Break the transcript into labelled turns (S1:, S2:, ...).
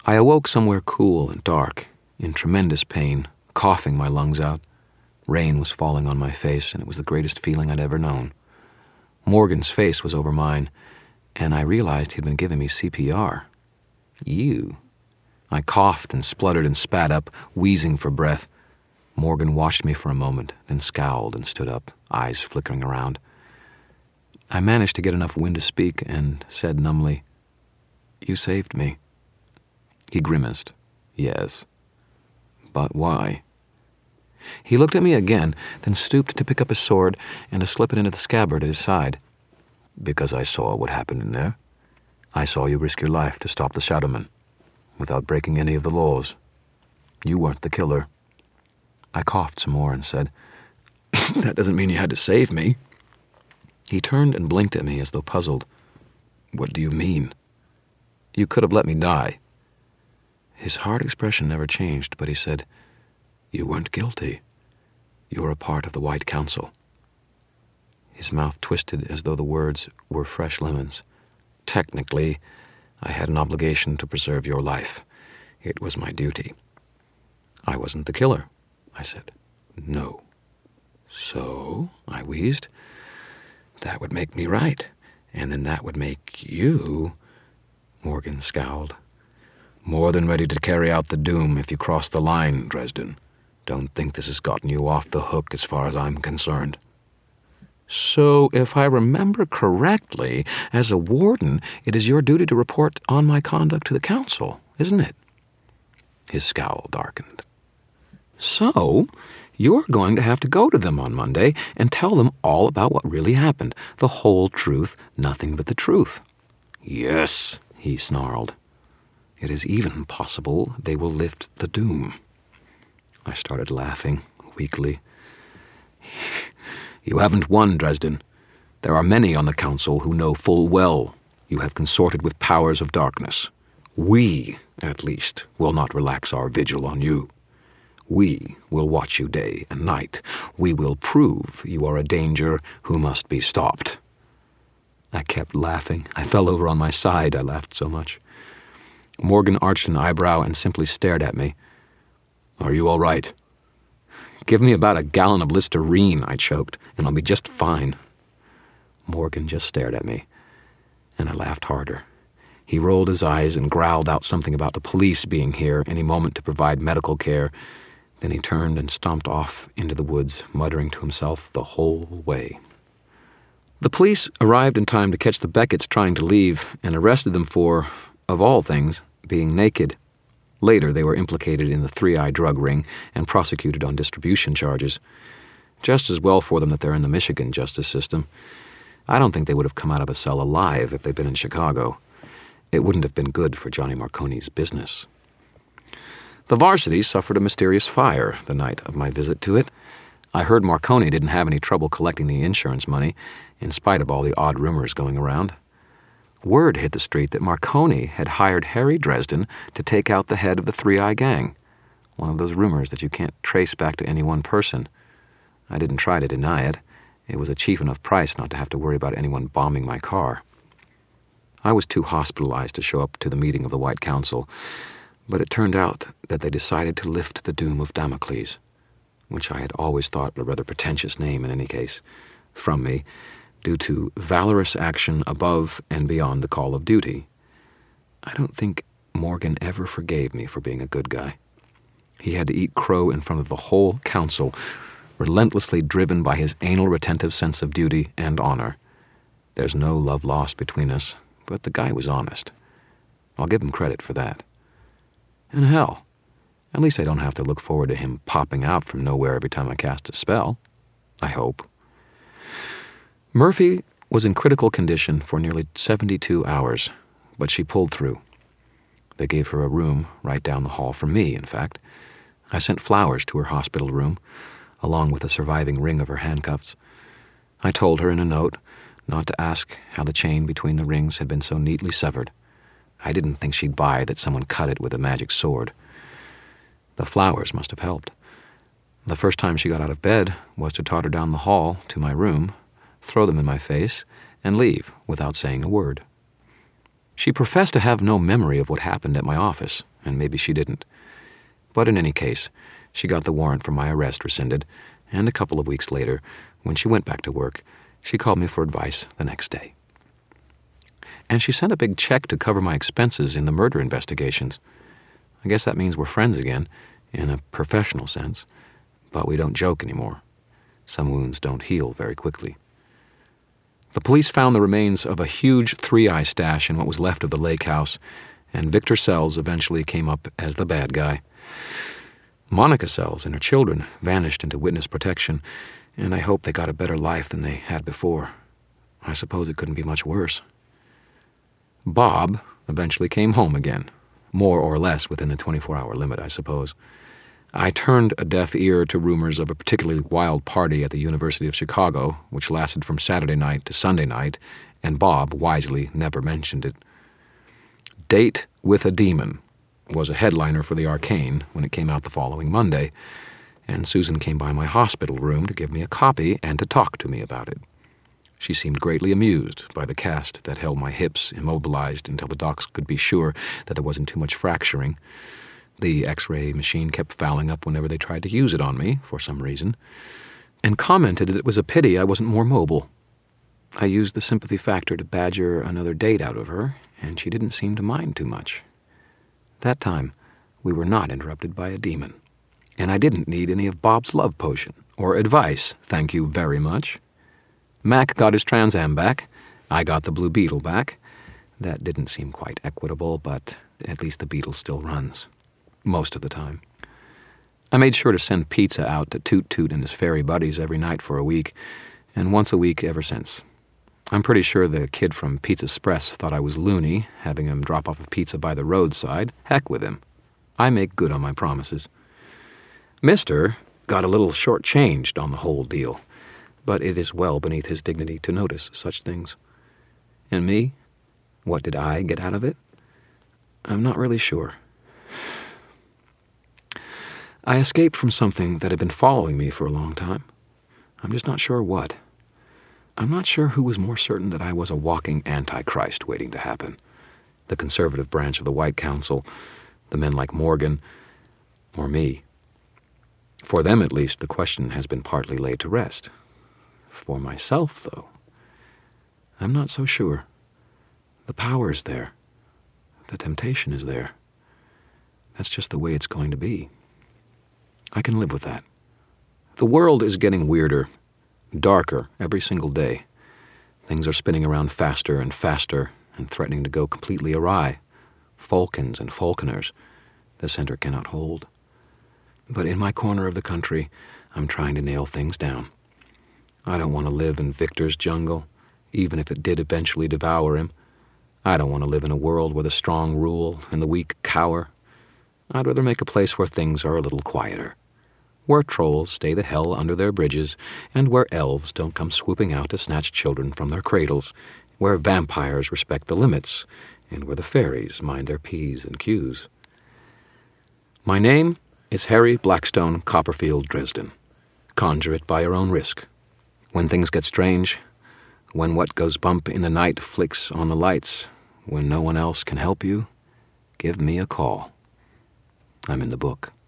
S1: I awoke somewhere cool and dark, in tremendous pain, coughing my lungs out. Rain was falling on my face, and it was the greatest feeling I'd ever known. Morgan's face was over mine, and I realized he'd been giving me CPR. You. I coughed and spluttered and spat up, wheezing for breath. Morgan watched me for a moment, then scowled and stood up, eyes flickering around. I managed to get enough wind to speak and said numbly, "You saved me." He grimaced. "Yes. But why?" He looked at me again, then stooped to pick up his sword and to slip it into the scabbard at his side. "Because I saw what happened in there. I saw you risk your life to stop the Shadowmen, without breaking any of the laws. You weren't the killer." I coughed some more and said, "That doesn't mean you had to save me." He turned and blinked at me as though puzzled. "What do you mean?" "You could have let me die." His hard expression never changed, but he said, "You weren't guilty. You're a part of the White Council." His mouth twisted as though the words were fresh lemons. "Technically, I had an obligation to preserve your life. It was my duty." "I wasn't the killer," I said. "No." "So," I wheezed, "that would make me right, and then that would make you—" Morgan scowled. "More than ready to carry out the doom if you cross the line, Dresden. Don't think this has gotten you off the hook as far as I'm concerned." "So, if I remember correctly, as a warden, it is your duty to report on my conduct to the council, isn't it?" His scowl darkened. "So, you're going to have to go to them on Monday and tell them all about what really happened, the whole truth, nothing but the truth." "Yes," he snarled. "It is even possible they will lift the doom." I started laughing, weakly. "You haven't won, Dresden. There are many on the council who know full well you have consorted with powers of darkness. We, at least, will not relax our vigil on you. We will watch you day and night. We will prove you are a danger who must be stopped." I kept laughing. I fell over on my side. I laughed so much. Morgan arched an eyebrow and simply stared at me. "Are you all right?" "Give me about a gallon of Listerine," I choked, "and I'll be just fine." Morgan just stared at me, and I laughed harder. He rolled his eyes and growled out something about the police being here any moment to provide medical care. Then he turned and stomped off into the woods, muttering to himself the whole way. The police arrived in time to catch the Becketts trying to leave and arrested them for, of all things, being naked. Later, they were implicated in the 3i drug ring and prosecuted on distribution charges. Just as well for them that they're in the Michigan justice system. I don't think they would have come out of a cell alive if they'd been in Chicago. It wouldn't have been good for Johnny Marconi's business. The Varsity suffered a mysterious fire the night of my visit to it. I heard Marconi didn't have any trouble collecting the insurance money, in spite of all the odd rumors going around. Word hit the street that Marconi had hired Harry Dresden to take out the head of the 3i gang. One of those rumors that you can't trace back to any one person. I didn't try to deny it. It was a cheap enough price not to have to worry about anyone bombing my car. I was too hospitalized to show up to the meeting of the White Council, but it turned out that they decided to lift the doom of Damocles, which I had always thought a rather pretentious name in any case, from me, due to valorous action above and beyond the call of duty. I don't think Morgan ever forgave me for being a good guy. He had to eat crow in front of the whole council, relentlessly driven by his anal retentive sense of duty and honor. There's no love lost between us, but the guy was honest. I'll give him credit for that. And hell, at least I don't have to look forward to him popping out from nowhere every time I cast a spell. I hope. Murphy was in critical condition for nearly 72 hours, but she pulled through. They gave her a room right down the hall from me, in fact. I sent flowers to her hospital room, along with a surviving ring of her handcuffs. I told her in a note not to ask how the chain between the rings had been so neatly severed. I didn't think she'd buy that someone cut it with a magic sword. The flowers must have helped. The first time she got out of bed was to totter down the hall to my room, throw them in my face, and leave without saying a word. She professed to have no memory of what happened at my office, and maybe she didn't. But in any case, she got the warrant for my arrest rescinded, and a couple of weeks later, when she went back to work, she called me for advice the next day. And she sent a big check to cover my expenses in the murder investigations. I guess that means we're friends again, in a professional sense, but we don't joke anymore. Some wounds don't heal very quickly. The police found the remains of a huge 3-eye stash in what was left of the lake house, and Victor Sells eventually came up as the bad guy. Monica Sells and her children vanished into witness protection, and I hope they got a better life than they had before. I suppose it couldn't be much worse. Bob eventually came home again, more or less within the 24-hour limit, I suppose. I turned a deaf ear to rumors of a particularly wild party at the University of Chicago, which lasted from Saturday night to Sunday night, and Bob wisely never mentioned it. Date with a Demon was a headliner for the Arcane when it came out the following Monday, and Susan came by my hospital room to give me a copy and to talk to me about it. She seemed greatly amused by the cast that held my hips immobilized until the docs could be sure that there wasn't too much fracturing. The X-ray machine kept fouling up whenever they tried to use it on me, for some reason, and commented that it was a pity I wasn't more mobile. I used the sympathy factor to badger another date out of her, and she didn't seem to mind too much. That time, we were not interrupted by a demon, and I didn't need any of Bob's love potion, or advice, thank you very much. Mac got his Trans Am back. I got the Blue Beetle back. That didn't seem quite equitable, but at least the Beetle still runs. Most of the time. I made sure to send pizza out to Toot Toot and his fairy buddies every night for a week, and once a week ever since. I'm pretty sure the kid from Pizza Express thought I was loony, having him drop off a pizza by the roadside. Heck with him. I make good on my promises. Mister got a little short-changed on the whole deal, but it is well beneath his dignity to notice such things. And me? What did I get out of it? I'm not really sure. I escaped from something that had been following me for a long time. I'm just not sure what. I'm not sure who was more certain that I was a walking Antichrist waiting to happen. The conservative branch of the White Council, the men like Morgan, or me. For them, at least, the question has been partly laid to rest. For myself, though, I'm not so sure. The power is there. The temptation is there. That's just the way it's going to be. I can live with that. The world is getting weirder, darker every single day. Things are spinning around faster and faster and threatening to go completely awry. Falcons and falconers the center cannot hold. But in my corner of the country, I'm trying to nail things down. I don't want to live in Victor's jungle, even if it did eventually devour him. I don't want to live in a world where the strong rule and the weak cower. I'd rather make a place where things are a little quieter, where trolls stay the hell under their bridges, and where elves don't come swooping out to snatch children from their cradles, where vampires respect the limits, and where the fairies mind their P's and Q's. My name is Harry Blackstone Copperfield Dresden. Conjure it by your own risk. When things get strange, when what goes bump in the night flicks on the lights, when no one else can help you, give me a call. I'm in the book.